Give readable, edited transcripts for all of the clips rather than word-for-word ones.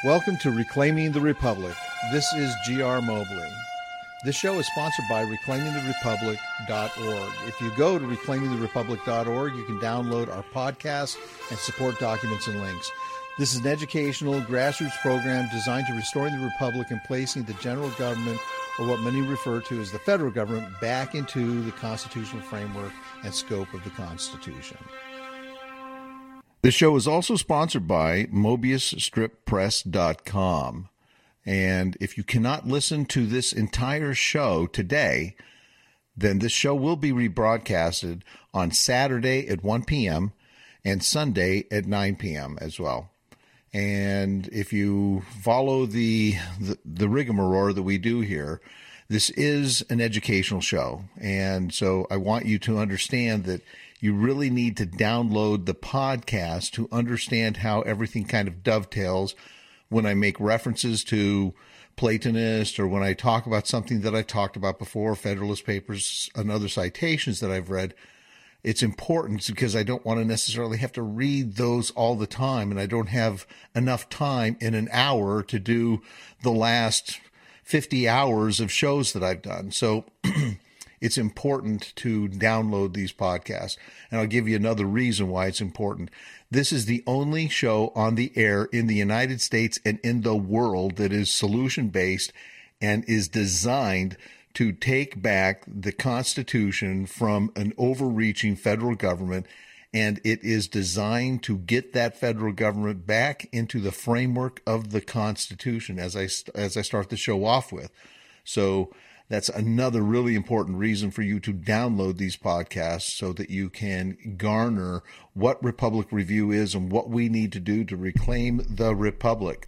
Welcome to Reclaiming the Republic. This is G.R. Mobley. This show is sponsored by reclaimingtherepublic.org. If you go to reclaimingtherepublic.org, you can download our podcast and support documents and links. This is an educational grassroots program designed to restoring the republic and placing the general government, or what many refer to as the federal government, back into the constitutional framework and scope of the Constitution. This show is also sponsored by MobiusStripPress.com. And if you cannot listen to this entire show today, then this show will be rebroadcasted on Saturday at 1 p.m. and Sunday at 9 p.m. as well. And if you follow the rigmarole that we do here, this is an educational show. And so I want you to understand that you really need to download the podcast to understand how everything kind of dovetails when I make references to Platonist, or when I talk about something that I've talked about before, Federalist Papers and other citations that I've read. It's important because I don't want to necessarily have to read those all the time, and I don't have enough time in an hour to do the last 50 hours of shows that I've done. So it's important to download these podcasts. And I'll give you another reason why it's important. This is the only show on the air in the United States and in the world that is solution-based and is designed to take back the Constitution from an overreaching federal government. And it is designed to get that federal government back into the framework of the Constitution, as I start the show off with. So that's another really important reason for you to download these podcasts, so that you can garner what Republic Review is and what we need to do to reclaim the Republic.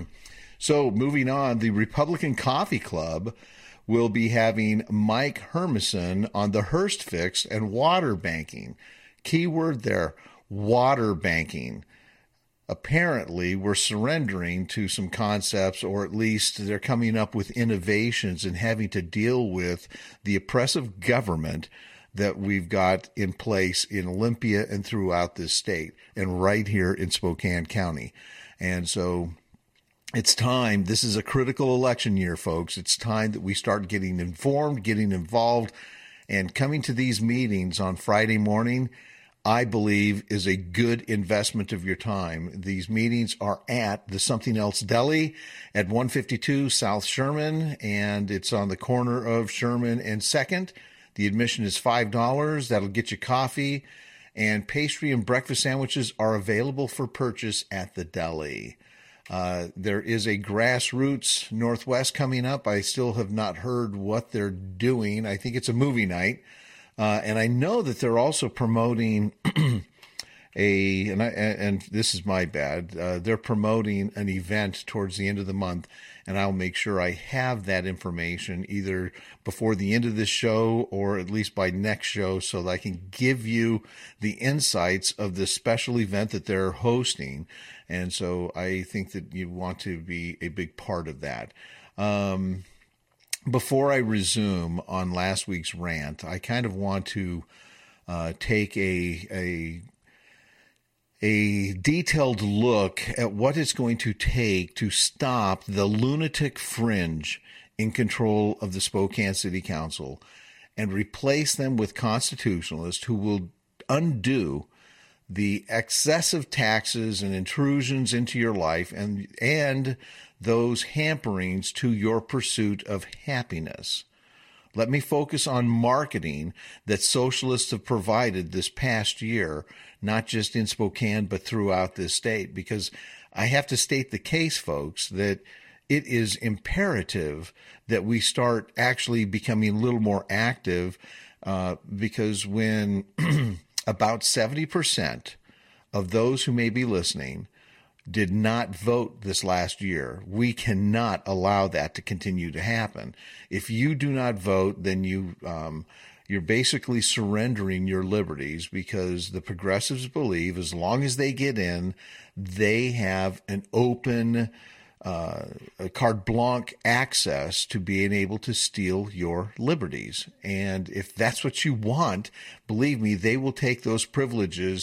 So moving on, the Republican Coffee Club will be having Mike Hermison on the Hearst Fix and water banking. Key word there, water banking. Apparently, we're surrendering to some concepts, or at least they're coming up with innovations and having to deal with the oppressive government that we've got in place in Olympia and throughout this state, and right here in Spokane County. And so it's time. This is a critical election year, folks. It's time that we start getting informed, getting involved, and coming to these meetings on Friday morning, I believe, is a good investment of your time. These meetings are at the Something Else Deli at 152 South Sherman, and it's on the corner of Sherman and 2nd. The admission is $5. That'll get you coffee, and pastry and breakfast sandwiches are available for purchase at the deli. There is a Grassroots Northwest coming up. I still have not heard what they're doing. I think it's a movie night. And I know that they're also promoting and this is my bad, they're promoting an event towards the end of the month, and I'll make sure I have that information either before the end of this show or at least by next show, so that I can give you the insights of this special event that they're hosting. And so I think that you want to be a big part of that. Before I resume on last week's rant, I kind of want to take a detailed look at what it's going to take to stop the lunatic fringe in control of the Spokane City Council and replace them with constitutionalists who will undo the excessive taxes and intrusions into your life and those hamperings to your pursuit of happiness. Let me focus on marketing that socialists have provided this past year, not just in Spokane, but throughout this state, because I have to state the case, folks, that it is imperative that we start actually becoming a little more active, because when about 70% of those who may be listening did not vote this last year, we cannot allow that to continue to happen. If you do not vote, then you're basically surrendering your liberties, because the progressives believe as long as they get in, they have an open carte blanche access to being able to steal your liberties. And if that's what you want, believe me, they will take those privileges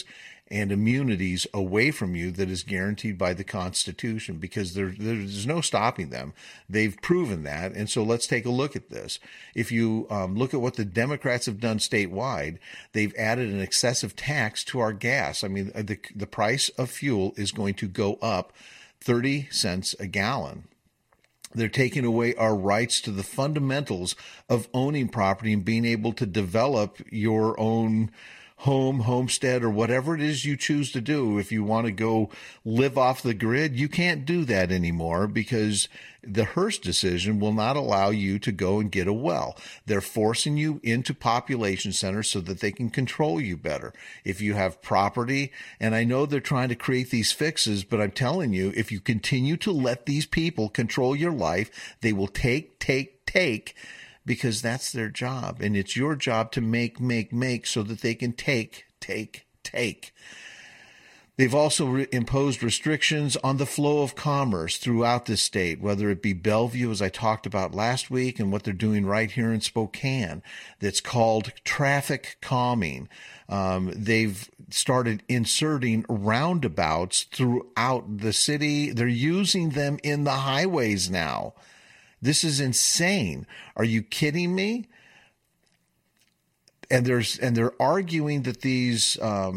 and immunities away from you that is guaranteed by the Constitution, because there's no stopping them. They've proven that. And so let's take a look at this. If you look at what the Democrats have done statewide, they've added an excessive tax to our gas. I mean, the price of fuel is going to go up 30 cents a gallon. They're taking away our rights to the fundamentals of owning property and being able to develop your own home, homestead, or whatever it is you choose to do. If you want to go live off the grid, you can't do that anymore because the Hearst decision will not allow you to go and get a well. They're forcing you into population centers so that they can control you better. If you have property, and I know they're trying to create these fixes, but I'm telling you, if you continue to let these people control your life, they will take, because that's their job. And it's your job to make so that they can take. They've also imposed restrictions on the flow of commerce throughout the state, whether it be Bellevue, as I talked about last week, and what they're doing right here in Spokane, that's called traffic calming. They've started inserting roundabouts throughout the city. They're using them in the highways now. This is insane. Are you kidding me? And they're arguing that these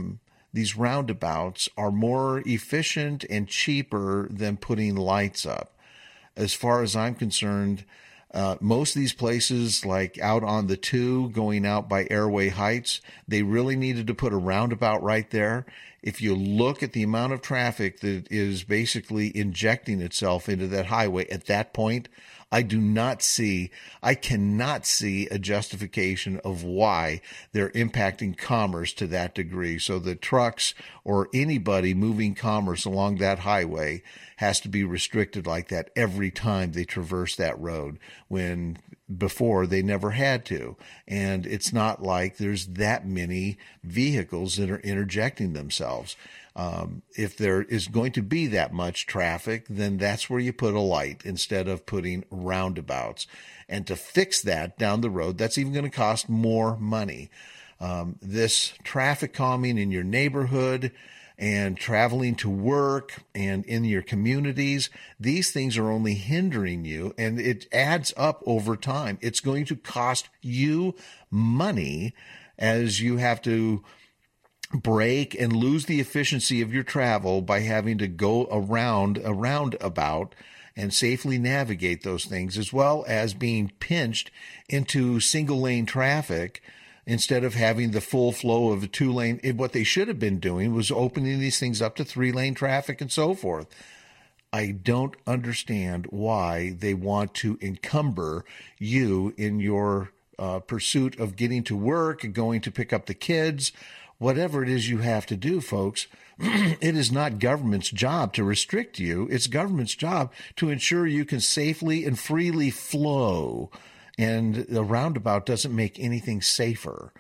roundabouts are more efficient and cheaper than putting lights up. As far as I'm concerned, most of these places, like out on the 2 going out by Airway Heights, they really needed to put a roundabout right there. If you look at the amount of traffic that is basically injecting itself into that highway at that point, I cannot see a justification of why they're impacting commerce to that degree. So the trucks or anybody moving commerce along that highway has to be restricted like that every time they traverse that road, when before they never had to. And it's not like there's that many vehicles that are interjecting themselves. If there is going to be that much traffic, then that's where you put a light instead of putting roundabouts. And to fix that down the road, that's even going to cost more money. This traffic calming in your neighborhood and traveling to work and in your communities, these things are only hindering you, and it adds up over time. It's going to cost you money as you have to break and lose the efficiency of your travel by having to go around a roundabout and safely navigate those things, as well as being pinched into single lane traffic instead of having the full flow of a 2-lane. What they should have been doing was opening these things up to 3-lane traffic and so forth. I don't understand why they want to encumber you in your pursuit of getting to work and going to pick up the kids. Whatever it is you have to do, folks, it is not government's job to restrict you. It's government's job to ensure you can safely and freely flow. And the roundabout doesn't make anything safer.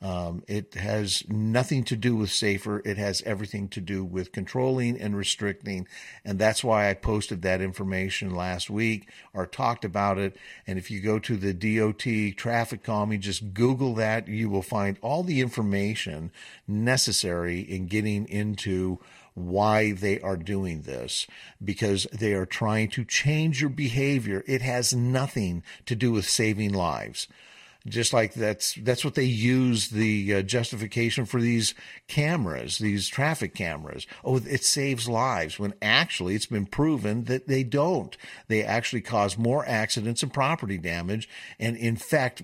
It has nothing to do with safer. It has everything to do with controlling and restricting. And that's why I posted that information last week or talked about it. And if you go to the DOT traffic calming, just Google that. You will find all the information necessary in getting into why they are doing this, because they are trying to change your behavior. It has nothing to do with saving lives. Just like that's what they use the justification for these cameras, these traffic cameras. Oh, it saves lives, when actually it's been proven that they don't. They actually cause more accidents and property damage and affect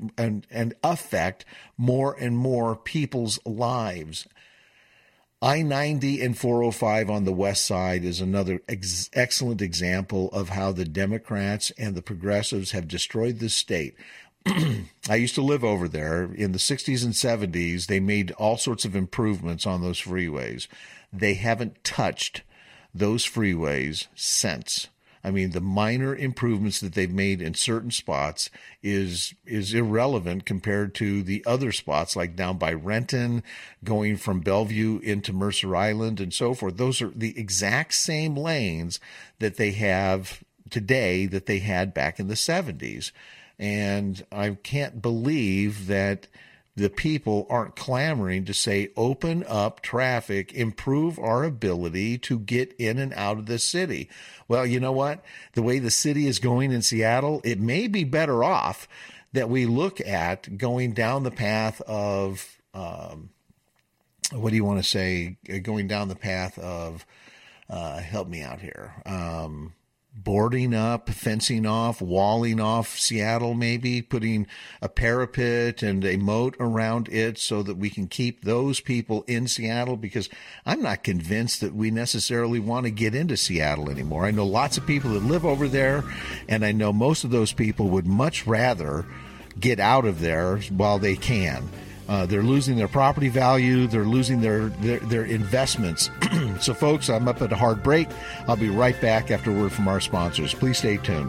more and more people's lives. I-90 and 405 on the west side is another excellent example of how the Democrats and the progressives have destroyed this state. I used to live over there. In the 60s and 70s, they made all sorts of improvements on those freeways. They haven't touched those freeways since. I mean, the minor improvements that they've made in certain spots is irrelevant compared to the other spots, like down by Renton, going from Bellevue into Mercer Island and so forth. Those are the exact same lanes that they have today that they had back in the 70s. And I can't believe that the people aren't clamoring to say, open up traffic, improve our ability to get in and out of the city. Well, you know what? The way the city is going in Seattle, it may be better off that we look at going down the path of, what do you want to say? Going down the path of, help me out here. Boarding up, fencing off, walling off Seattle, maybe putting a parapet and a moat around it so that we can keep those people in Seattle, because I'm not convinced that we necessarily want to get into Seattle anymore. I know lots of people that live over there, and I know most of those people would much rather get out of there while they can. They're losing their property value. They're losing their investments. So, folks, I'm up at a hard break. I'll be right back after a word from our sponsors. Please stay tuned.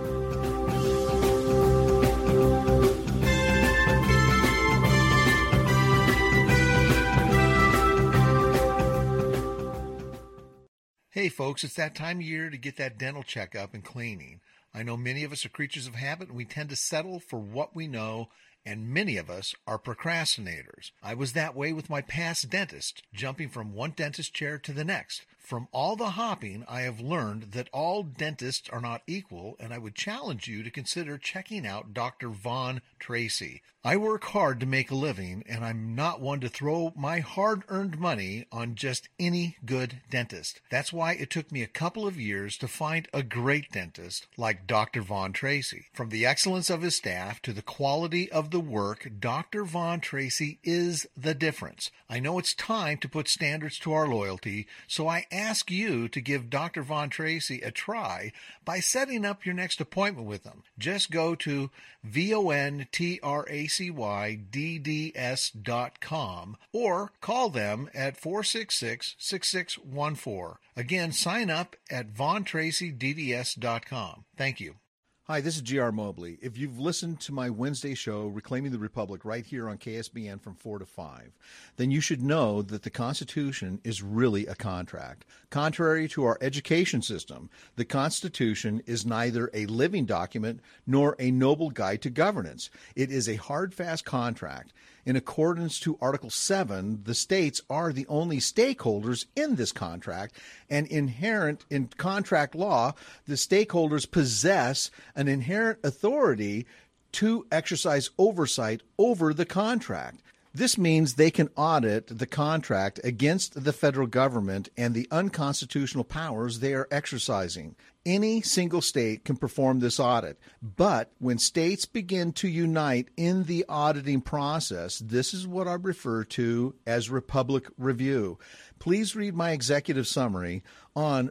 Hey, folks, it's that time of year to get that dental checkup and cleaning. I know many of us are creatures of habit, and we tend to settle for what we know, and many of us are procrastinators. I was that way with my past dentist, jumping from one dentist chair to the next. From all the hopping, I have learned that all dentists are not equal, and I would challenge you to consider checking out Dr. Vaughn Tracy. I work hard to make a living, and I'm not one to throw my hard-earned money on just any good dentist. That's why it took me a couple of years to find a great dentist like Dr. Vaughn Tracy. From the excellence of his staff to the quality of the work, Dr. Vaughn Tracy is the difference. I know it's time to put standards to our loyalty, so I ask you to give Dr. Vaughn Tracy a try by setting up your next appointment with him. Just go to VONTRACYDDS.com or call them at 466-6614. Again, sign up at VaughnTracyDDS.com. Thank you. Hi, this is G.R. Mobley. If you've listened to my Wednesday show, Reclaiming the Republic, right here on KSBN from 4 to 5, then you should know that the Constitution is really a contract. Contrary to our education system, the Constitution is neither a living document nor a noble guide to governance. It is a hard, fast contract. In accordance to Article 7, the states are the only stakeholders in this contract, and inherent in contract law, the stakeholders possess an inherent authority to exercise oversight over the contract. This means they can audit the contract against the federal government and the unconstitutional powers they are exercising. Any single state can perform this audit, but when states begin to unite in the auditing process, this is what I refer to as Republic Review. Please read my executive summary on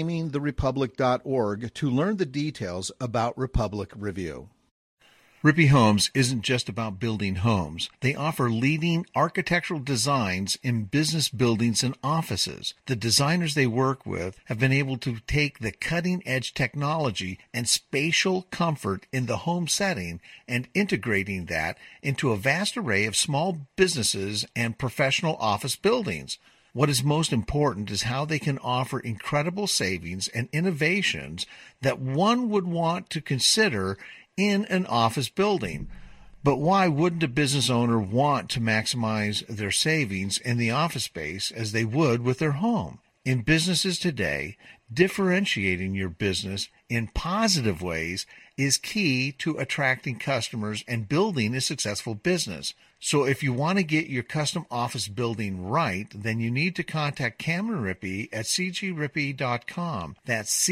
reclaimingtherepublic.org to learn the details about Republic Review. Rippey Homes isn't just about building homes. They offer leading architectural designs in business buildings and offices. The designers they work with have been able to take the cutting-edge technology and spatial comfort in the home setting and integrating that into a vast array of small businesses and professional office buildings. What is most important is how they can offer incredible savings and innovations that one would want to consider in an office building. But why wouldn't a business owner want to maximize their savings in the office space as they would with their home? In businesses today, differentiating your business in positive ways is key to attracting customers and building a successful business. So if you want to get your custom office building right, then you need to contact Cameron Rippey at cgrippey.com. That's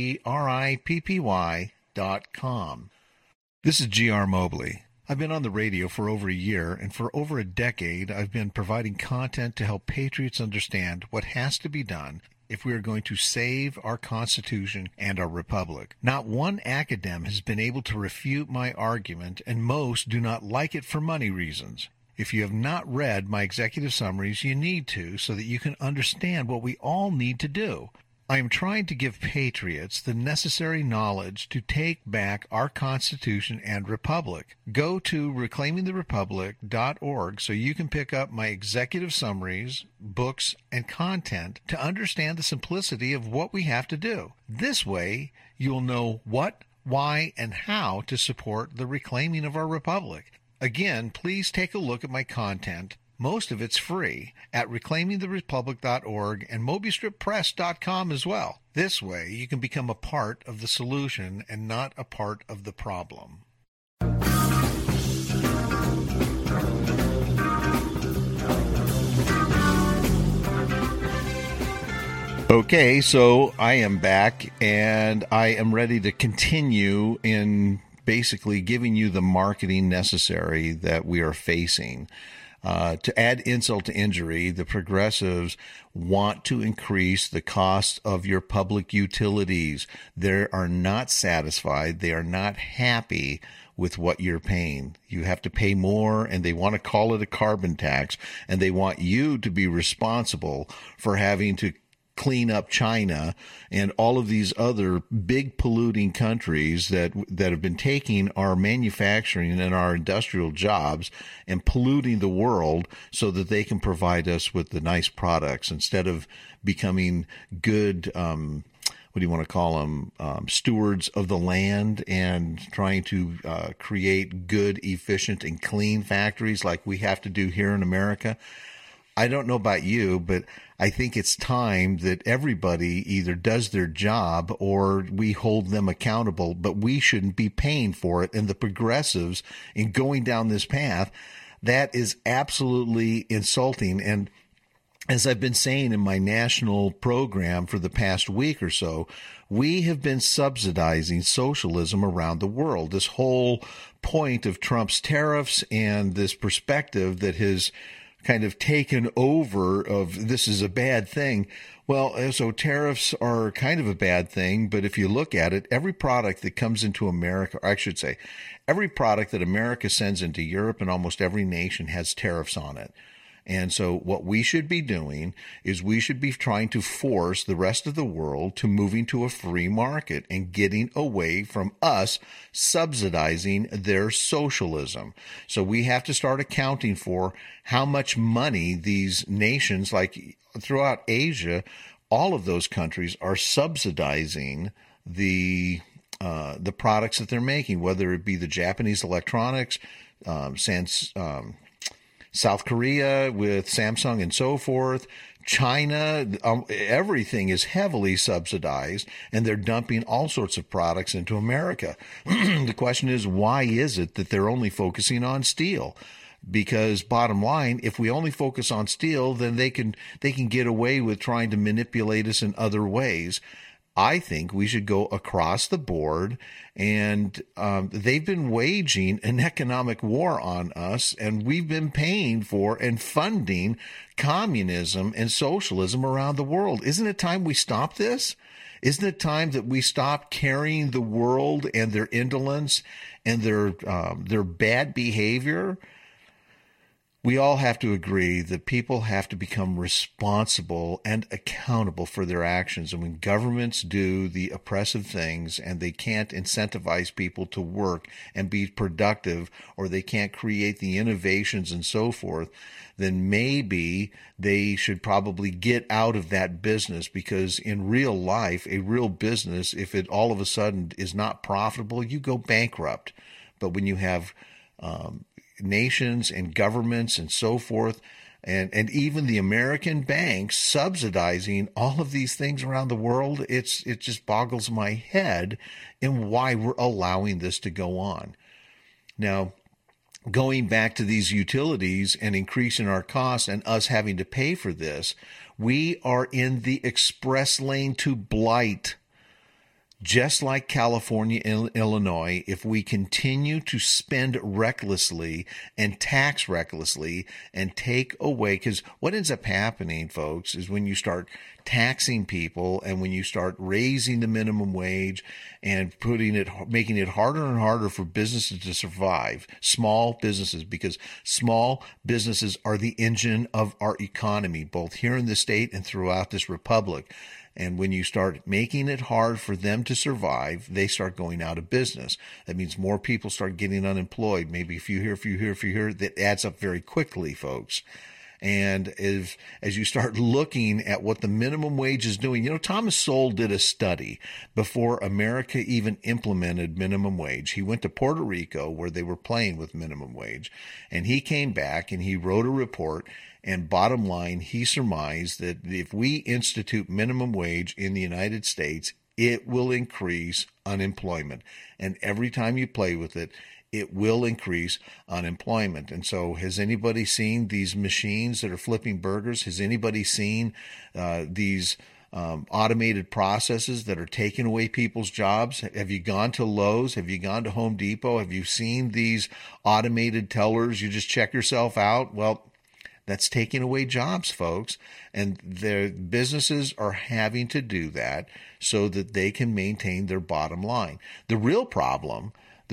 CGRIPPY.com. This is G.R. Mobley. I've been on the radio for over a year, and for over a decade, I've been providing content to help patriots understand what has to be done if we are going to save our Constitution and our Republic. Not one academic has been able to refute my argument, and most do not like it for money reasons. If you have not read my executive summaries, you need to, so that you can understand what we all need to do. I am trying to give patriots the necessary knowledge to take back our Constitution and Republic. Go to reclaimingtherepublic.org so you can pick up my executive summaries, books, and content to understand the simplicity of what we have to do. This way, you'll know what, why, and how to support the reclaiming of our Republic. Again, please take a look at my content. Most of it's free at reclaimingtherepublic.org and mobystrippress.com as well. This way, you can become a part of the solution and not a part of the problem. Okay, so I am back, and I am ready to continue in basically giving you the marketing necessary that we are facing. To add insult to injury, the progressives want to increase the cost of your public utilities. They are not satisfied. They are not happy with what you're paying. You have to pay more, and they want to call it a carbon tax, and they want you to be responsible for having to clean up China and all of these other big polluting countries that have been taking our manufacturing and our industrial jobs and polluting the world so that they can provide us with the nice products instead of becoming good, what do you want to call them, stewards of the land and trying to create good, efficient, and clean factories like we have to do here in America. I don't know about you, but I think it's time that everybody either does their job or we hold them accountable, but we shouldn't be paying for it. And the progressives, in going down this path, that is absolutely insulting. And as I've been saying in my national program for the past week or so, we have been subsidizing socialism around the world. This whole point of Trump's tariffs and this perspective that has kind of taken over of this is a bad thing. Well, so tariffs are kind of a bad thing, but if you look at it, every product that comes into America, or I should say, every product that America sends into Europe and almost every nation has tariffs on it. And so what we should be doing is we should be trying to force the rest of the world to moving to a free market and getting away from us subsidizing their socialism. So we have to start accounting for how much money these nations, like throughout Asia, all of those countries are subsidizing the products that they're making, whether it be the Japanese electronics, South Korea with Samsung and so forth, China, everything is heavily subsidized, and they're dumping all sorts of products into America. The question is, why is it that they're only focusing on steel? Because bottom line, if we only focus on steel, then they can get away with trying to manipulate us in other ways. I think we should go across the board, and they've been waging an economic war on us, and we've been paying for and funding communism and socialism around the world. Isn't it time we stop this? Isn't it time that we stop carrying the world and their indolence and their bad behavior? We all have to agree that people have to become responsible and accountable for their actions. And when governments do the oppressive things and they can't incentivize people to work and be productive, or they can't create the innovations and so forth, then maybe they should probably get out of that business, because in real life, a real business, if it all of a sudden is not profitable, you go bankrupt. But when you have nations and governments and so forth, and even the American banks subsidizing all of these things around the world, it just boggles my head in why we're allowing this to go on. Now, going back to these utilities and increasing our costs and us having to pay for this, we are in the express lane to blight. Just like California and Illinois, if we continue to spend recklessly and tax recklessly and take away, because what ends up happening, folks, is when you start taxing people and when you start raising the minimum wage and making it harder and harder for businesses to survive, small businesses, because small businesses are the engine of our economy, both here in the state and throughout this republic. And when you start making it hard for them to survive, they start going out of business. That means more people start getting unemployed. Maybe a few here. That adds up very quickly, folks. And as you start looking at what the minimum wage is doing, Thomas Sowell did a study before America even implemented minimum wage. He went to Puerto Rico where they were playing with minimum wage, and he came back and he wrote a report. And bottom line, he surmised that if we institute minimum wage in the United States, it will increase unemployment. And every time you play with it, it will increase unemployment. And so has anybody seen these machines that are flipping burgers? Has anybody seen these automated processes that are taking away people's jobs? Have you gone to Lowe's? Have you gone to Home Depot? Have you seen these automated tellers? You just check yourself out. Well, that's taking away jobs, folks. And their businesses are having to do that so that they can maintain their bottom line. The real problem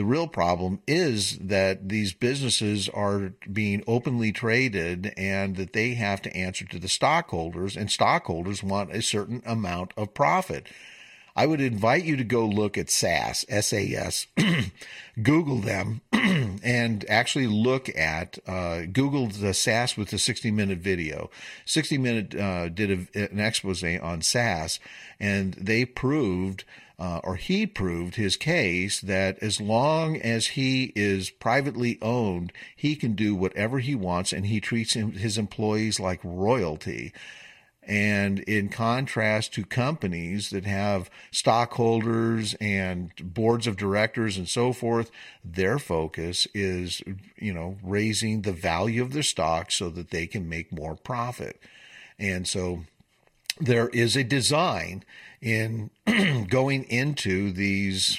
is that these businesses are being openly traded and that they have to answer to the stockholders, and stockholders want a certain amount of profit. I would invite you to go look at SAS, S-A-S, Google them, and actually look at, Google the SAS with the 60-minute video. 60 Minute did an expose on SAS, and they proved he proved his case that as long as he is privately owned, he can do whatever he wants, and he treats his employees like royalty. And in contrast to companies that have stockholders and boards of directors and so forth, their focus is, raising the value of their stock so that they can make more profit. And so there is a design in going into these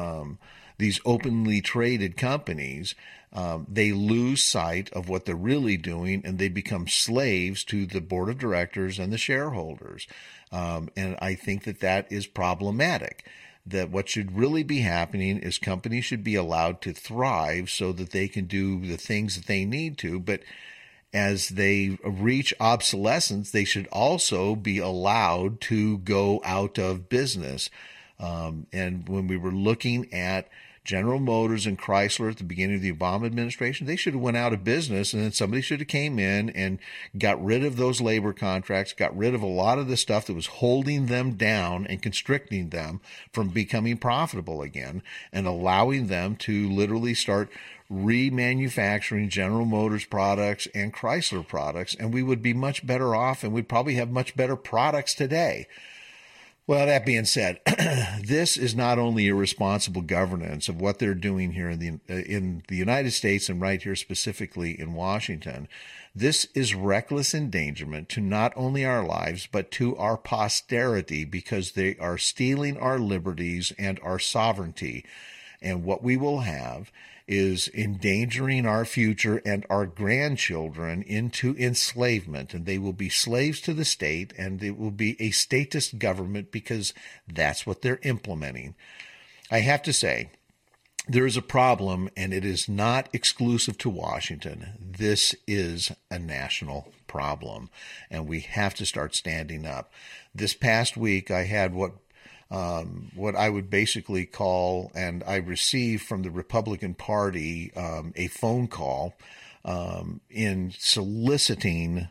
openly traded companies. They lose sight of what they're really doing, and they become slaves to the board of directors and the shareholders. And I think that is problematic. That what should really be happening is companies should be allowed to thrive so that they can do the things that they need to, but as they reach obsolescence, they should also be allowed to go out of business. And when we were looking at General Motors and Chrysler at the beginning of the Obama administration, they should have went out of business, and then somebody should have came in and got rid of those labor contracts, got rid of a lot of the stuff that was holding them down and constricting them from becoming profitable again, and allowing them to literally start remanufacturing General Motors products and Chrysler products, and we would be much better off, and we'd probably have much better products today. Well, that being said, this is not only irresponsible governance of what they're doing here in the United States and right here specifically in Washington. This is reckless endangerment to not only our lives, but to our posterity, because they are stealing our liberties and our sovereignty. And what we will have is endangering our future and our grandchildren into enslavement, and they will be slaves to the state, and it will be a statist government because that's what they're implementing. I have to say, there is a problem, and it is not exclusive to Washington. This is a national problem, and we have to start standing up. This past week, I had what I would basically call, and I received from the Republican Party a phone call in soliciting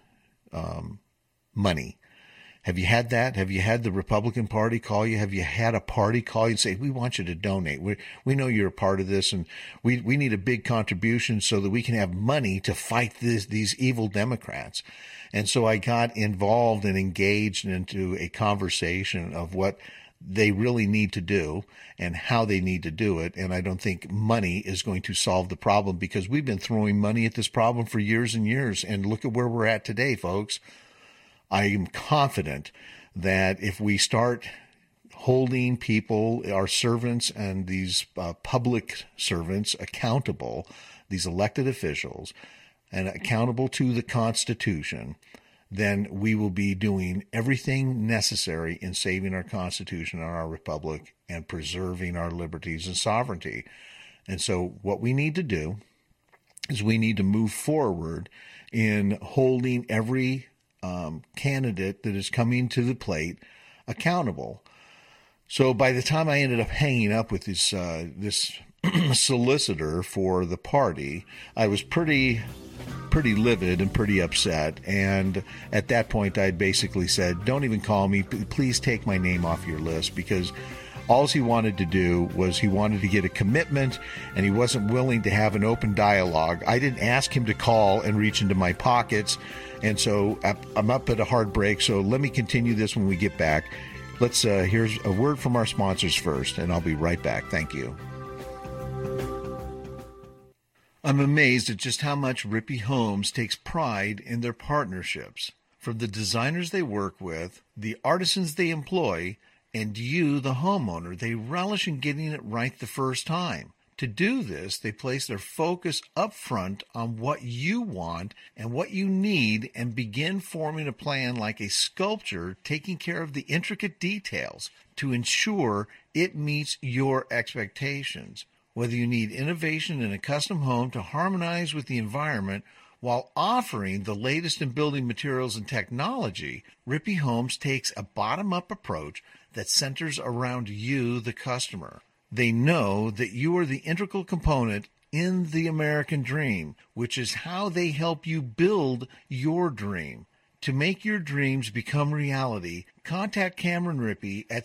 money. Have you had that? Have you had the Republican Party call you? Have you had a party call you and say, we want you to donate. We know you're a part of this, and we need a big contribution so that we can have money to fight these evil Democrats. And so I got involved and engaged into a conversation of what they really need to do and how they need to do it. And I don't think money is going to solve the problem, because we've been throwing money at this problem for years and years. And look at where we're at today, folks. I am confident that if we start holding people, our servants and these public servants accountable, these elected officials, and accountable to the Constitution, then we will be doing everything necessary in saving our Constitution and our republic and preserving our liberties and sovereignty. And so what we need to do is we need to move forward in holding every candidate that is coming to the plate accountable. So by the time I ended up hanging up with this solicitor for the party, I was pretty pretty livid and pretty upset. And at that point, I'd basically said, don't even call me. Please take my name off your list, because all he wanted to do was he wanted to get a commitment, and he wasn't willing to have an open dialogue. I didn't ask him to call and reach into my pockets, and so I'm up at a hard break, so let me continue this when we get back. Here's a word from our sponsors first, and I'll be right back. Thank you. I'm amazed at just how much Rippey Homes takes pride in their partnerships. From the designers they work with, the artisans they employ, and you, the homeowner, they relish in getting it right the first time. To do this, they place their focus up front on what you want and what you need and begin forming a plan like a sculptor, taking care of the intricate details to ensure it meets your expectations. Whether you need innovation in a custom home to harmonize with the environment while offering the latest in building materials and technology, Rippey Homes takes a bottom-up approach that centers around you, the customer. They know that you are the integral component in the American dream, which is how they help you build your dream. To make your dreams become reality, contact Cameron Rippey at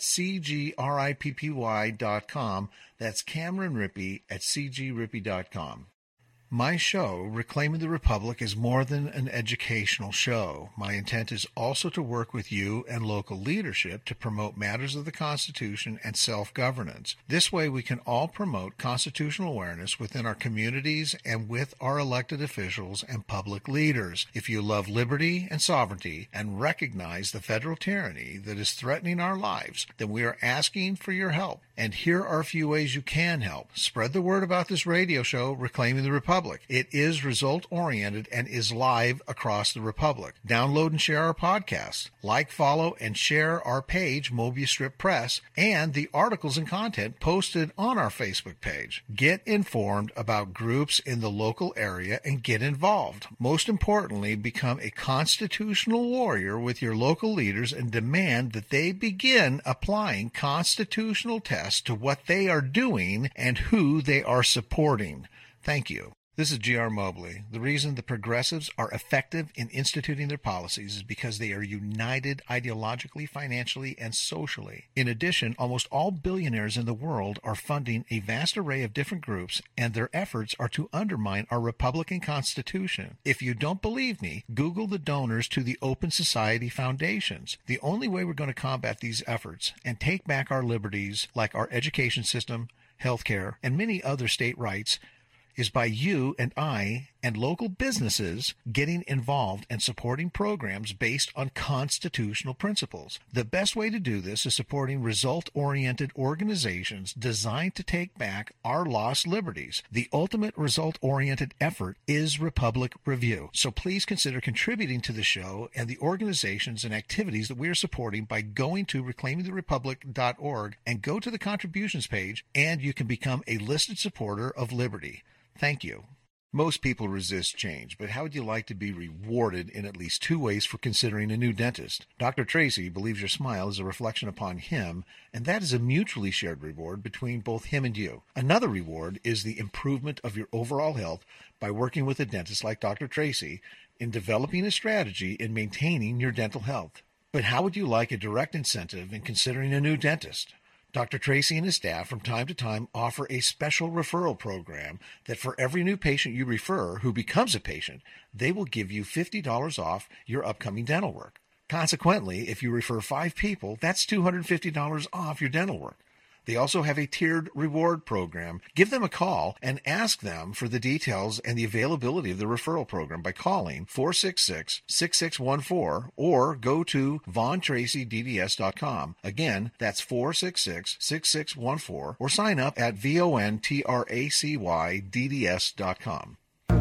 cgrippy.com. That's Cameron Rippey at cgrippy.com. My show, Reclaiming the Republic, is more than an educational show. My intent is also to work with you and local leadership to promote matters of the Constitution and self-governance. This way we can all promote constitutional awareness within our communities and with our elected officials and public leaders. If you love liberty and sovereignty and recognize the federal tyranny that is threatening our lives, then we are asking for your help. And here are a few ways you can help. Spread the word about this radio show, Reclaiming the Republic. It is result-oriented and is live across the Republic. Download and share our podcast. Like, follow, and share our page, Mobius Strip Press, and the articles and content posted on our Facebook page. Get informed about groups in the local area and get involved. Most importantly, become a constitutional warrior with your local leaders and demand that they begin applying constitutional tests to what they are doing and who they are supporting. Thank you. This is G.R. Mobley. The reason the progressives are effective in instituting their policies is because they are united ideologically, financially, and socially. In addition, almost all billionaires in the world are funding a vast array of different groups, and their efforts are to undermine our Republican Constitution. If you don't believe me, Google the donors to the Open Society Foundations. The only way we're going to combat these efforts and take back our liberties, like our education system, health care, and many other state rights, is by you and I and local businesses getting involved and supporting programs based on constitutional principles. The best way to do this is supporting result-oriented organizations designed to take back our lost liberties. The ultimate result-oriented effort is Republic Review. So please consider contributing to the show and the organizations and activities that we are supporting by going to reclaimingtherepublic.org and go to the contributions page, and you can become a listed supporter of liberty. Thank you. Most people resist change, but how would you like to be rewarded in at least two ways for considering a new dentist? Dr. Tracy believes your smile is a reflection upon him, and that is a mutually shared reward between both him and you. Another reward is the improvement of your overall health by working with a dentist like Dr. Tracy in developing a strategy in maintaining your dental health. But how would you like a direct incentive in considering a new dentist? Dr. Tracy and his staff from time to time offer a special referral program that for every new patient you refer who becomes a patient, they will give you $50 off your upcoming dental work. Consequently, if you refer 5 people, that's $250 off your dental work. They also have a tiered reward program. Give them a call and ask them for the details and the availability of the referral program by calling 466-6614 or go to VonTracyDDS.com. Again, that's 466-6614 or sign up at VonTracyDDS.com.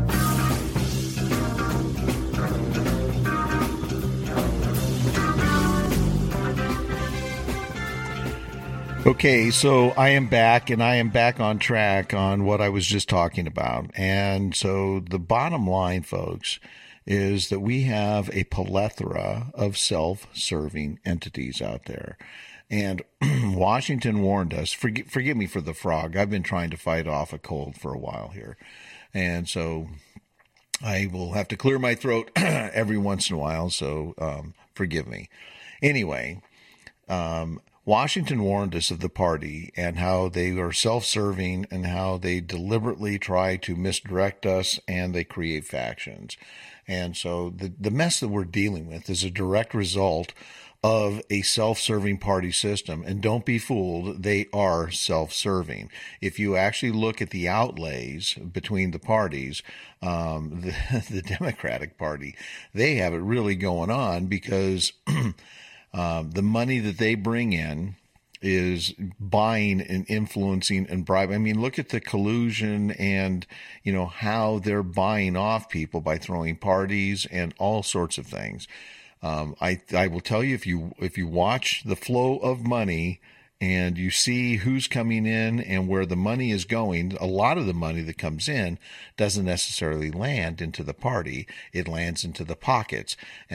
Okay, so I am back, and I am back on track on what I was just talking about. And so the bottom line, folks, is that we have a plethora of self-serving entities out there. And Washington warned us, forgive me for the frog, I've been trying to fight off a cold for a while here. And so I will have to clear my throat every once in a while, so forgive me. Anyway, Washington warned us of the party and how they are self-serving and how they deliberately try to misdirect us and they create factions. And so the mess that we're dealing with is a direct result of a self-serving party system. And don't be fooled, they are self-serving. If you actually look at the outlays between the parties, the Democratic Party, they have it really going on because the money that they bring in is buying and influencing and bribing. I mean, look at the collusion and, how they're buying off people by throwing parties and all sorts of things. I will tell you, if you watch the flow of money and you see who's coming in and where the money is going, a lot of the money that comes in doesn't necessarily land into the party. It lands into the pockets.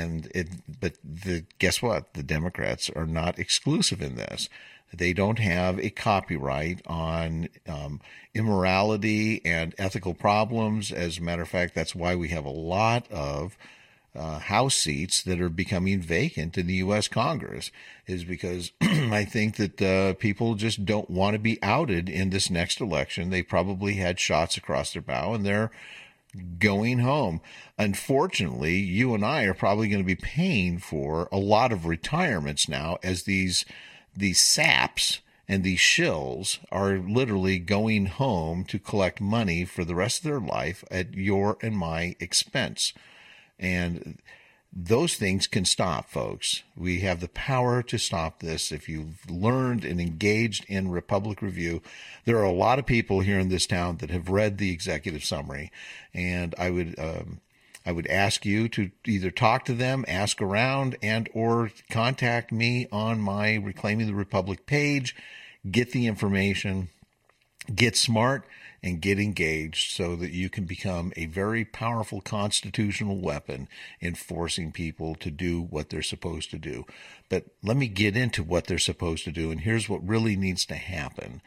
Guess what? The Democrats are not exclusive in this. They don't have a copyright on immorality and ethical problems. As a matter of fact, that's why we have a lot of House seats that are becoming vacant in the U.S. Congress, is because I think that people just don't want to be outed in this next election. They probably had shots across their bow and they're going home. Unfortunately, you and I are probably going to be paying for a lot of retirements now as these saps and these shills are literally going home to collect money for the rest of their life at your and my expense. And those things can stop, folks. We have the power to stop this. If you've learned and engaged in Republic Review, there are a lot of people here in this town that have read the executive summary, and I would ask you to either talk to them, ask around, and or contact me on my Reclaiming the Republic page, get the information, get smart, and get engaged so that you can become a very powerful constitutional weapon in forcing people to do what they're supposed to do. But let me get into what they're supposed to do, and here's what really needs to happen.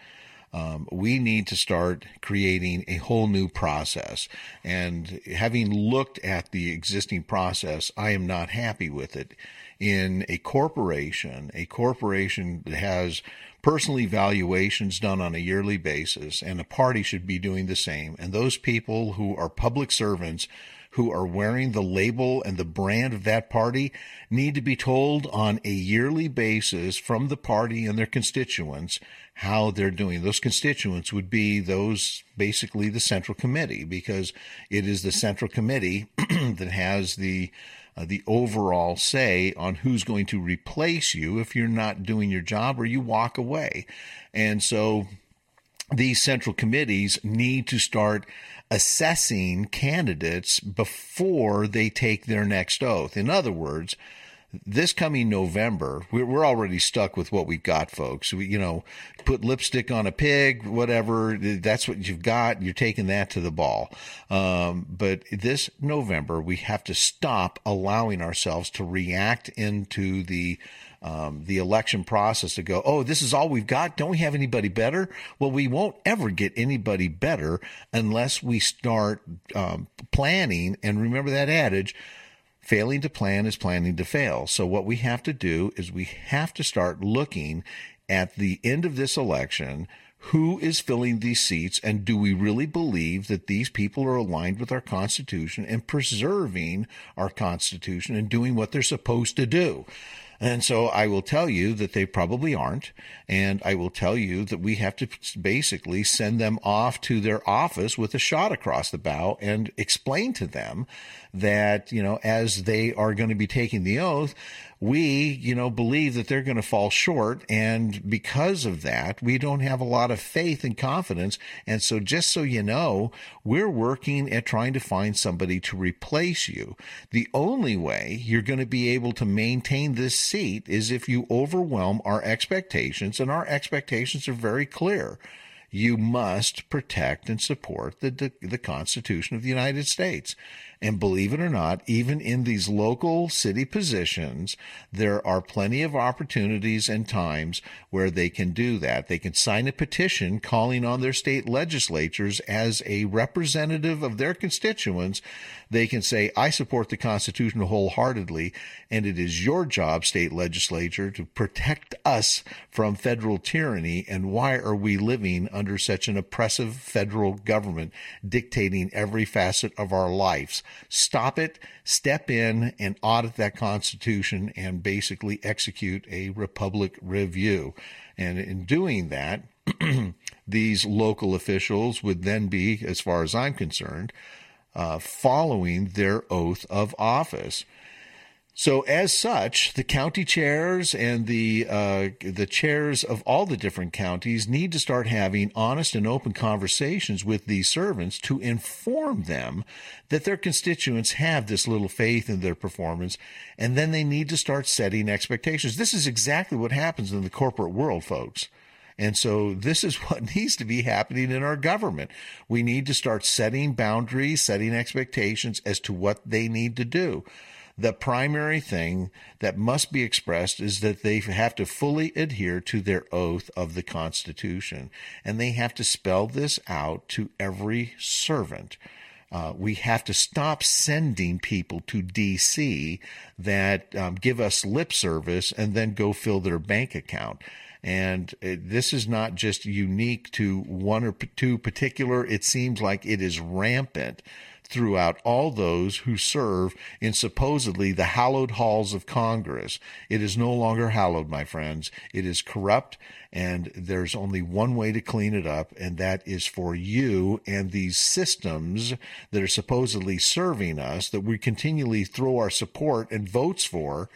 We need to start creating a whole new process. And having looked at the existing process, I am not happy with it. In a corporation that has personal evaluations done on a yearly basis, and a party should be doing the same. And those people who are public servants who are wearing the label and the brand of that party need to be told on a yearly basis from the party and their constituents how they're doing. Those constituents would be those, basically the Central Committee, because it is the Central Committee that has the overall say on who's going to replace you if you're not doing your job or you walk away. And so these central committees need to start assessing candidates before they take their next oath. In other words, this coming November, we're already stuck with what we've got, folks. Put lipstick on a pig, whatever. That's what you've got. You're taking that to the ball. But this November, we have to stop allowing ourselves to react into the election process to go, oh, this is all we've got. Don't we have anybody better? Well, we won't ever get anybody better unless we start planning. And remember that adage, failing to plan is planning to fail. So what we have to do is we have to start looking at the end of this election, who is filling these seats, and do we really believe that these people are aligned with our Constitution and preserving our Constitution and doing what they're supposed to do? And so I will tell you that they probably aren't. And I will tell you that we have to basically send them off to their office with a shot across the bow and explain to them that, as they are going to be taking the oath, we, believe that they're going to fall short. And because of that, we don't have a lot of faith and confidence. And so just so you know, we're working at trying to find somebody to replace you. The only way you're going to be able to maintain this seat is if you overwhelm our expectations, and our expectations are very clear. You must protect and support the Constitution of the United States. And believe it or not, even in these local city positions, there are plenty of opportunities and times where they can do that. They can sign a petition calling on their state legislatures as a representative of their constituents. They can say, I support the Constitution wholeheartedly, and it is your job, state legislature, to protect us from federal tyranny. And why are we living under such an oppressive federal government dictating every facet of our lives? Stop it, step in and audit that Constitution and basically execute a Republic review. And in doing that, these local officials would then be, as far as I'm concerned, following their oath of office. So as such, the county chairs and the chairs of all the different counties need to start having honest and open conversations with these servants to inform them that their constituents have this little faith in their performance, and then they need to start setting expectations. This is exactly what happens in the corporate world, folks. And so this is what needs to be happening in our government. We need to start setting boundaries, setting expectations as to what they need to do. The primary thing that must be expressed is that they have to fully adhere to their oath of the Constitution, and they have to spell this out to every servant. We have to stop sending people to D.C. that give us lip service and then go fill their bank account. And this is not just unique to one or two particular. It seems like it is rampant throughout all those who serve in supposedly the hallowed halls of Congress. It is no longer hallowed, my friends. It is corrupt, and there's only one way to clean it up, and that is for you and these systems that are supposedly serving us, that we continually throw our support and votes for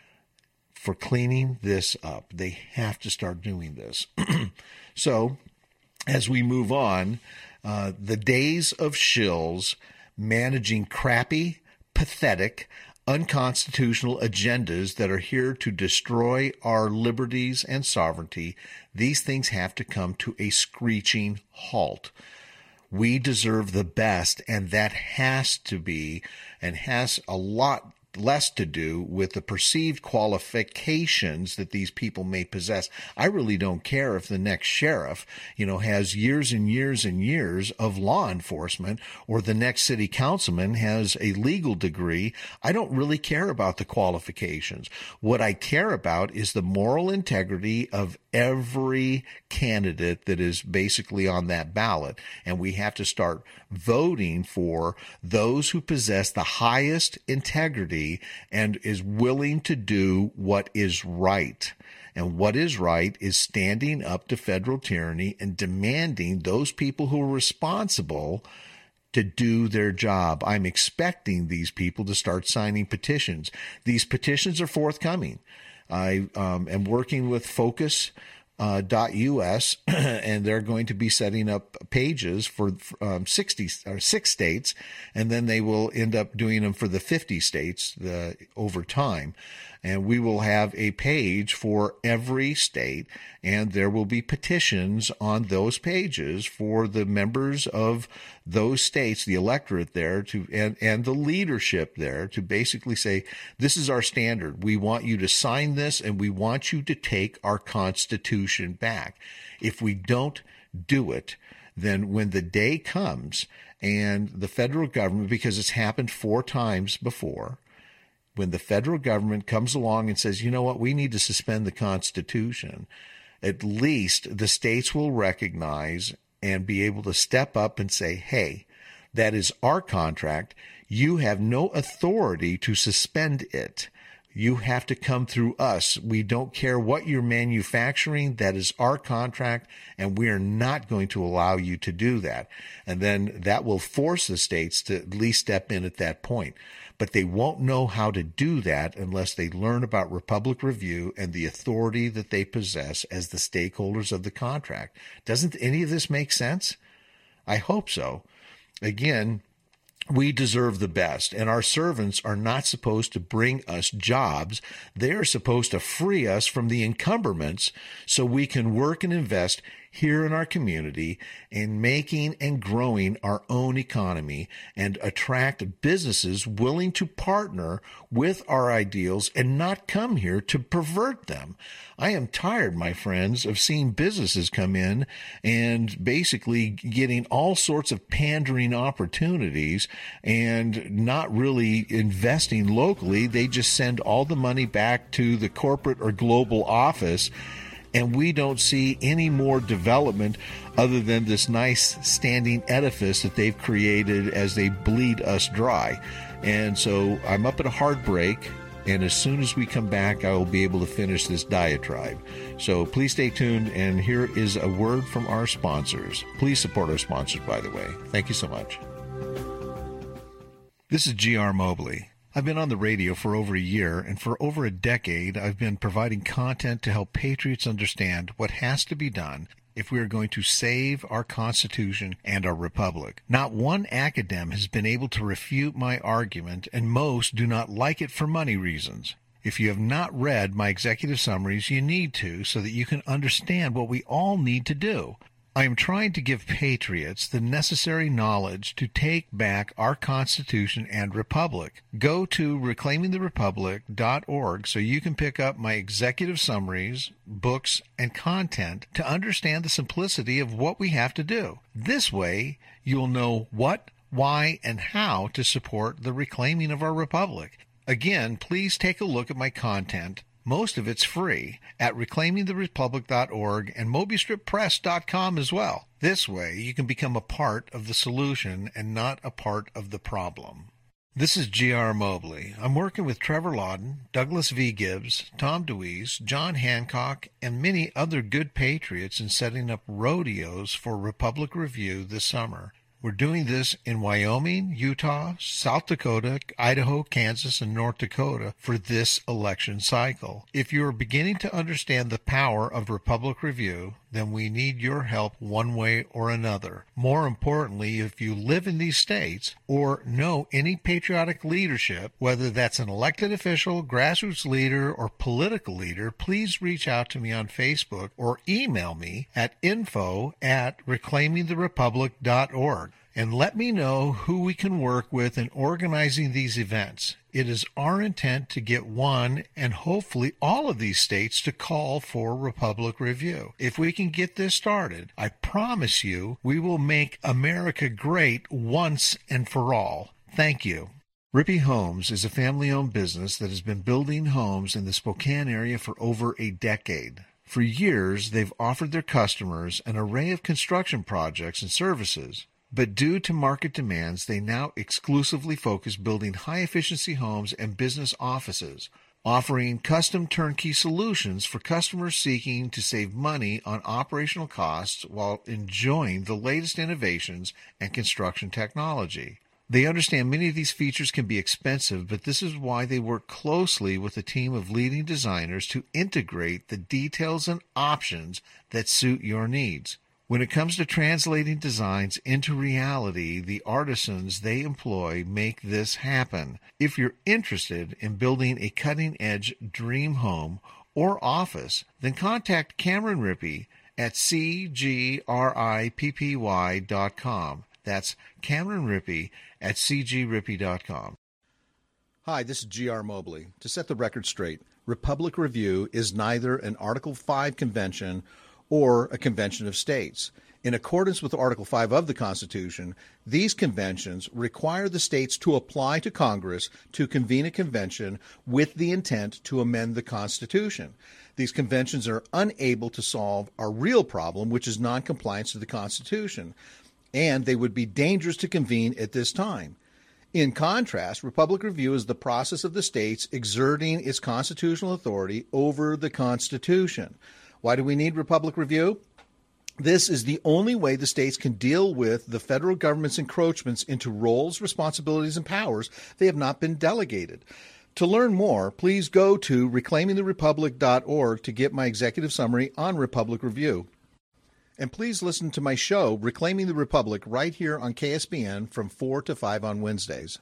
cleaning this up. They have to start doing this. So, as we move on, the days of shills managing crappy, pathetic, unconstitutional agendas that are here to destroy our liberties and sovereignty, these things have to come to a screeching halt. We deserve the best, and that has to be and has a lot less to do with the perceived qualifications that these people may possess. I really don't care if the next sheriff, has years and years and years of law enforcement, or the next city councilman has a legal degree. I don't really care about the qualifications. What I care about is the moral integrity of every candidate that is basically on that ballot. And we have to start voting for those who possess the highest integrity and is willing to do what is right. And what is right is standing up to federal tyranny and demanding those people who are responsible to do their job. I'm expecting these people to start signing petitions. These petitions are forthcoming. I am working with Focus .us, and they're going to be setting up pages for 6 states, and then they will end up doing them for the 50 states over time. And we will have a page for every state, and there will be petitions on those pages for the members of those states, the electorate there, and the leadership there, to basically say, this is our standard. We want you to sign this, and we want you to take our Constitution back. If we don't do it, then when the day comes and the federal government, because it's happened 4 times before, when the federal government comes along and says, you know what, we need to suspend the Constitution, at least the states will recognize and be able to step up and say, hey, that is our contract. You have no authority to suspend it. You have to come through us. We don't care what you're manufacturing. That is our contract, and we are not going to allow you to do that. And then that will force the states to at least step in at that point. But they won't know how to do that unless they learn about Republic Review and the authority that they possess as the stakeholders of the contract. Doesn't any of this make sense? I hope so. Again, we deserve the best, and our servants are not supposed to bring us jobs. They are supposed to free us from the encumberments so we can work and invest here in our community and making and growing our own economy and attract businesses willing to partner with our ideals and not come here to pervert them. I am tired, my friends, of seeing businesses come in and basically getting all sorts of pandering opportunities and not really investing locally. They just send all the money back to the corporate or global office, and we don't see any more development other than this nice standing edifice that they've created as they bleed us dry. And so I'm up at a hard break, and as soon as we come back, I will be able to finish this diatribe. So please stay tuned, and here is a word from our sponsors. Please support our sponsors, by the way. Thank you so much. This is G.R. Mobley. I've been on the radio for over a year, and for over a decade, I've been providing content to help patriots understand what has to be done if we are going to save our Constitution and our Republic. Not one academic has been able to refute my argument, and most do not like it for money reasons. If you have not read my executive summaries, you need to, so that you can understand what we all need to do. I am trying to give patriots the necessary knowledge to take back our Constitution and Republic. Go to reclaimingtherepublic.org so you can pick up my executive summaries, books, and content to understand the simplicity of what we have to do. This way, you'll know what, why, and how to support the reclaiming of our Republic. Again, please take a look at my content. Most of it's free at reclaimingtherepublic.org and mobystrippress.com as well. This way, you can become a part of the solution and not a part of the problem. This is G.R. Mobley. I'm working with Trevor Lawden, Douglas V. Gibbs, Tom DeWeese, John Hancock, and many other good patriots in setting up rodeos for Republic Review this summer. We're doing this in Wyoming, Utah, South Dakota, Idaho, Kansas, and North Dakota for this election cycle. If you are beginning to understand the power of Republic Review, then we need your help one way or another. More importantly, if you live in these states or know any patriotic leadership, whether that's an elected official, grassroots leader, or political leader, please reach out to me on Facebook or email me at info@reclaimingtherepublic.org. and let me know who we can work with in organizing these events. It is our intent to get one and hopefully all of these states to call for Republic Review. If we can get this started, I promise you we will make America great once and for all. Thank you. Rippey Homes is a family-owned business that has been building homes in the Spokane area for over a decade. For years, they've offered their customers an array of construction projects and services. But due to market demands, they now exclusively focus building high-efficiency homes and business offices, offering custom turnkey solutions for customers seeking to save money on operational costs while enjoying the latest innovations and construction technology. They understand many of these features can be expensive, but this is why they work closely with a team of leading designers to integrate the details and options that suit your needs. When it comes to translating designs into reality, the artisans they employ make this happen. If you're interested in building a cutting-edge dream home or office, then contact Cameron Rippey at cgrippy.com. That's Cameron Rippey at cgrippy.com. Hi, this is G.R. Mobley. To set the record straight, Republic Review is neither an Article 5 convention or a convention of states. In accordance with Article 5 of the Constitution, these conventions require the states to apply to Congress to convene a convention with the intent to amend the Constitution. These conventions are unable to solve our real problem, which is noncompliance to the Constitution, and they would be dangerous to convene at this time. In contrast, Republic Review is the process of the states exerting its constitutional authority over the Constitution. Why do we need Republic Review? This is the only way the states can deal with the federal government's encroachments into roles, responsibilities, and powers they have not been delegated. To learn more, please go to reclaimingtherepublic.org to get my executive summary on Republic Review. And please listen to my show, Reclaiming the Republic, right here on KSBN from 4 to 5 on Wednesdays.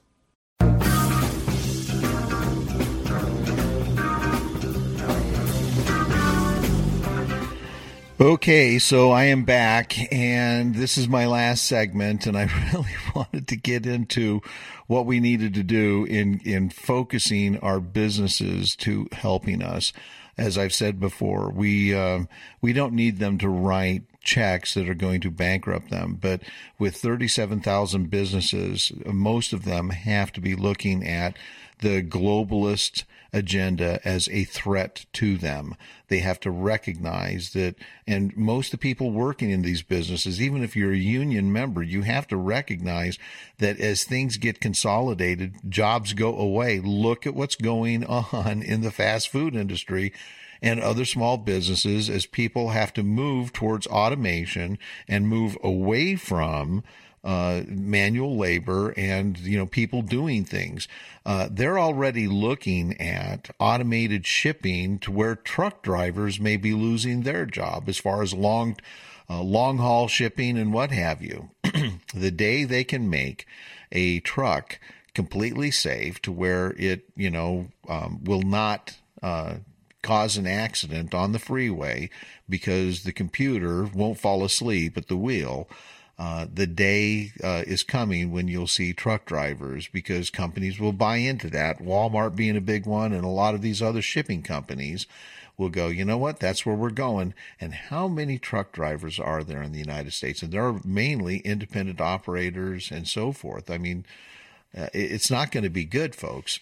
Okay, so I am back, and this is my last segment, and I really wanted to get into what we needed to do in focusing our businesses to helping us. As I've said before, we don't need them to write checks that are going to bankrupt them, but with 37,000 businesses, most of them have to be looking at the globalist agenda as a threat to them. They have to recognize that, and most of the people working in these businesses, even if you're a union member, you have to recognize that as things get consolidated, jobs go away. Look at what's going on in the fast food industry and other small businesses as people have to move towards automation and move away from manual labor and, people doing things. They're already looking at automated shipping to where truck drivers may be losing their job as far as long haul shipping and what have you. The day they can make a truck completely safe to where it, will not cause an accident on the freeway because the computer won't fall asleep at the wheel. The day is coming when you'll see truck drivers, because companies will buy into that. Walmart being a big one, and a lot of these other shipping companies will go, you know what, that's where we're going. And how many truck drivers are there in the United States? And there are mainly independent operators and so forth. I mean, it's not going to be good, folks.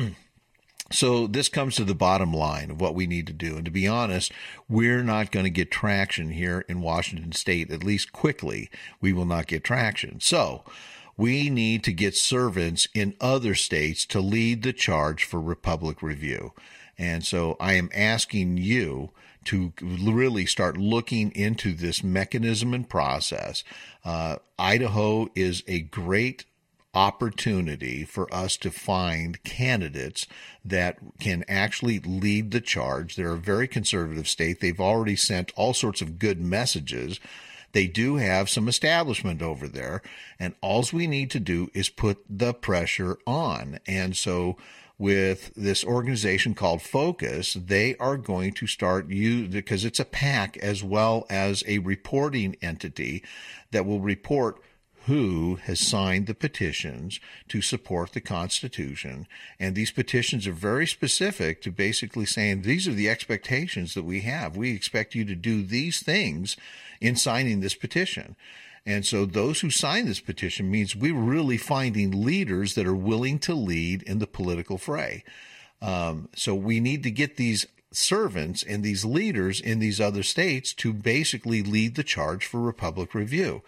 So this comes to the bottom line of what we need to do. And to be honest, we're not going to get traction here in Washington State, at least quickly. We will not get traction. So we need to get servants in other states to lead the charge for Republic Review. And so I am asking you to really start looking into this mechanism and process. Idaho is a great opportunity for us to find candidates that can actually lead the charge. They're a very conservative state. They've already sent all sorts of good messages. They do have some establishment over there, and all we need to do is put the pressure on. And so with this organization called Focus, they are going to start because it's a PAC as well as a reporting entity that will report who has signed the petitions to support the Constitution. And these petitions are very specific to basically saying, these are the expectations that we have. We expect you to do these things in signing this petition. And so those who sign this petition means we're really finding leaders that are willing to lead in the political fray. So we need to get these servants and these leaders in these other states to basically lead the charge for Republic Review.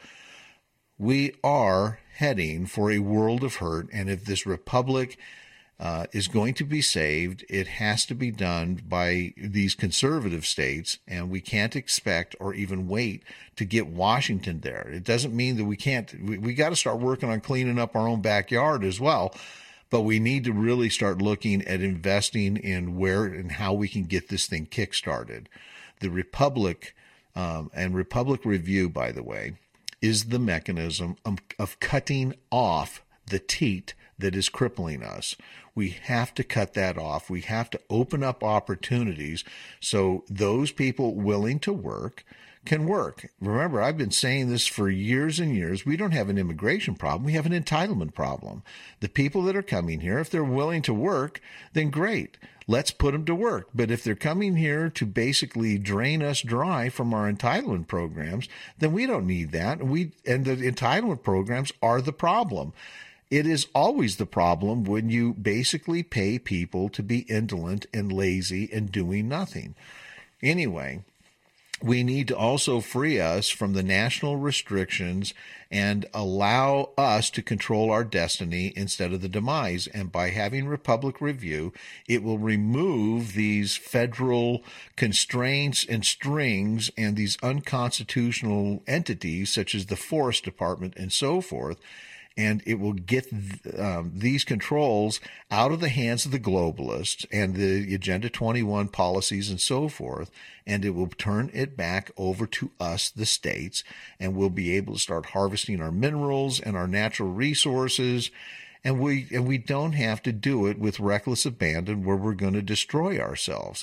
We are heading for a world of hurt, and if this republic is going to be saved, it has to be done by these conservative states, and we can't expect or even wait to get Washington there. It doesn't mean that we can't. We got to start working on cleaning up our own backyard as well, but we need to really start looking at investing in where and how we can get this thing kickstarted. The Republic and Republic Review, by the way, is the mechanism of cutting off the teat that is crippling us. We have to cut that off. We have to open up opportunities so those people willing to work can work. Remember, I've been saying this for years and years. We don't have an immigration problem. We have an entitlement problem. The people that are coming here, if they're willing to work, then great. Let's put them to work. But if they're coming here to basically drain us dry from our entitlement programs, then we don't need that. And the entitlement programs are the problem. It is always the problem when you basically pay people to be indolent and lazy and doing nothing. Anyway, we need to also free us from the national restrictions and allow us to control our destiny instead of the demise. And by having Republic Review, it will remove these federal constraints and strings and these unconstitutional entities such as the Forest Department and so forth. And it will get these controls out of the hands of the globalists and the Agenda 21 policies and so forth, and it will turn it back over to us, the states, and we'll be able to start harvesting our minerals and our natural resources, and we don't have to do it with reckless abandon where we're going to destroy ourselves.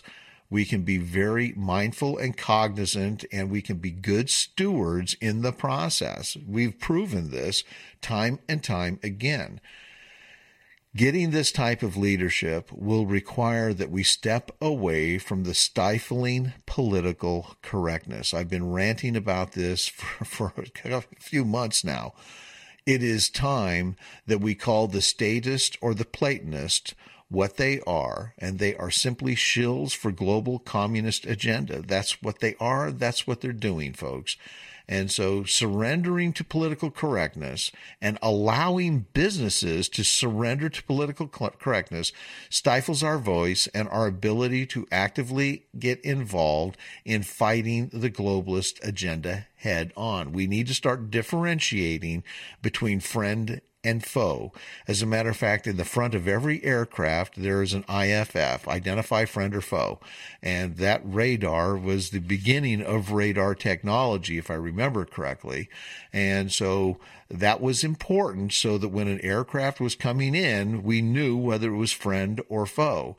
we can be very mindful and cognizant, and we can be good stewards in the process. We've proven this time and time again. Getting this type of leadership will require that we step away from the stifling political correctness. I've been ranting about this for a few months now. It is time that we call the statist or the Platonist what they are, and they are simply shills for global communist agenda. That's what they are. That's what they're doing, folks. And so surrendering to political correctness and allowing businesses to surrender to political correctness stifles our voice and our ability to actively get involved in fighting the globalist agenda head on. We need to start differentiating between friend and foe. As a matter of fact, in the front of every aircraft, there is an IFF, identify friend or foe. And that radar was the beginning of radar technology, if I remember correctly. And so that was important so that when an aircraft was coming in, we knew whether it was friend or foe.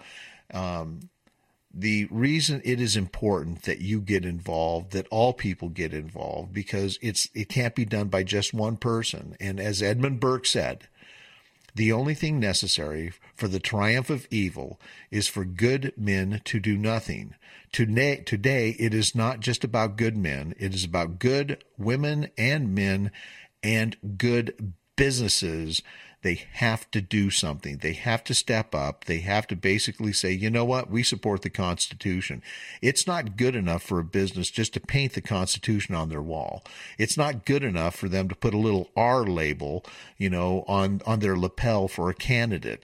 The reason it is important that you get involved, that all people get involved, because it can't be done by just one person. And as Edmund Burke said, the only thing necessary for the triumph of evil is for good men to do nothing. Today, it is not just about good men. It is about good women and men and good businesses. They have to do something. They have to step up. They have to basically say, you know what? We support the Constitution. It's not good enough for a business just to paint the Constitution on their wall. It's not good enough for them to put a little R label, on their lapel for a candidate.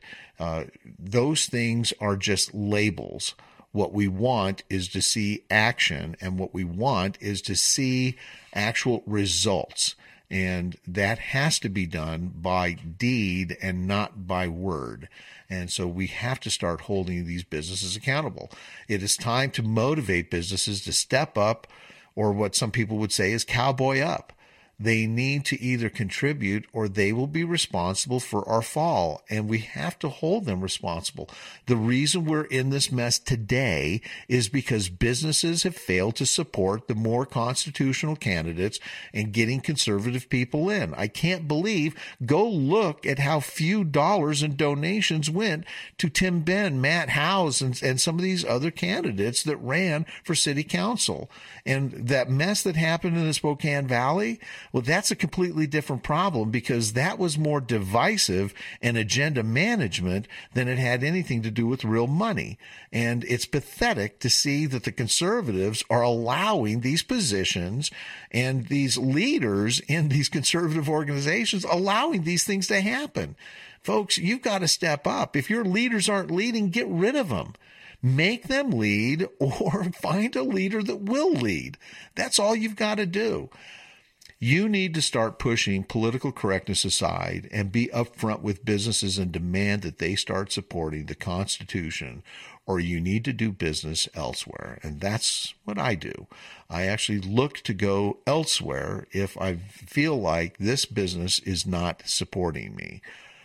Those things are just labels. What we want is to see action, and what we want is to see actual results. And that has to be done by deed and not by word. And so we have to start holding these businesses accountable. It is time to motivate businesses to step up, or what some people would say is cowboy up. They need to either contribute or they will be responsible for our fall, and we have to hold them responsible. The reason we're in this mess today is because businesses have failed to support the more constitutional candidates and getting conservative people in. I can't believe, go look at how few dollars in donations went to Tim Benn, Matt Howes, and some of these other candidates that ran for city council. And that mess that happened in the Spokane Valley, well, that's a completely different problem, because that was more divisive and agenda management than it had anything to do with real money. And it's pathetic to see that the conservatives are allowing these positions and these leaders in these conservative organizations allowing these things to happen. Folks, you've got to step up. If your leaders aren't leading, get rid of them. Make them lead, or find a leader that will lead. That's all you've got to do. You need to start pushing political correctness aside and be upfront with businesses and demand that they start supporting the Constitution, or you need to do business elsewhere. And that's what I do. I actually look to go elsewhere if I feel like this business is not supporting me.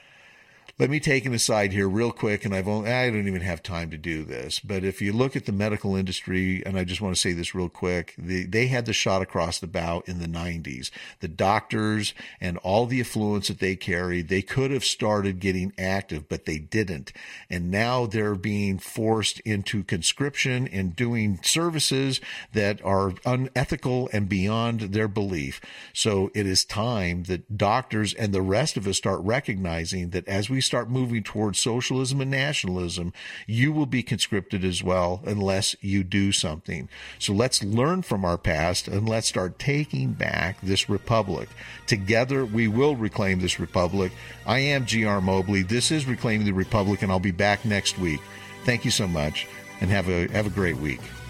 Let me take an aside here real quick, and I don't even have time to do this, but if you look at the medical industry, and I just want to say this real quick, they had the shot across the bow in the 90s. The doctors and all the affluence that they carried, they could have started getting active, but they didn't. And now they're being forced into conscription and doing services that are unethical and beyond their belief. So it is time that doctors and the rest of us start recognizing that as we start moving towards socialism and nationalism, you will be conscripted as well unless you do something. So let's learn from our past and let's start taking back this republic. Together, we will reclaim this republic. I am G.R. Mobley. This is Reclaiming the Republic, and I'll be back next week. Thank you so much, and have a great week.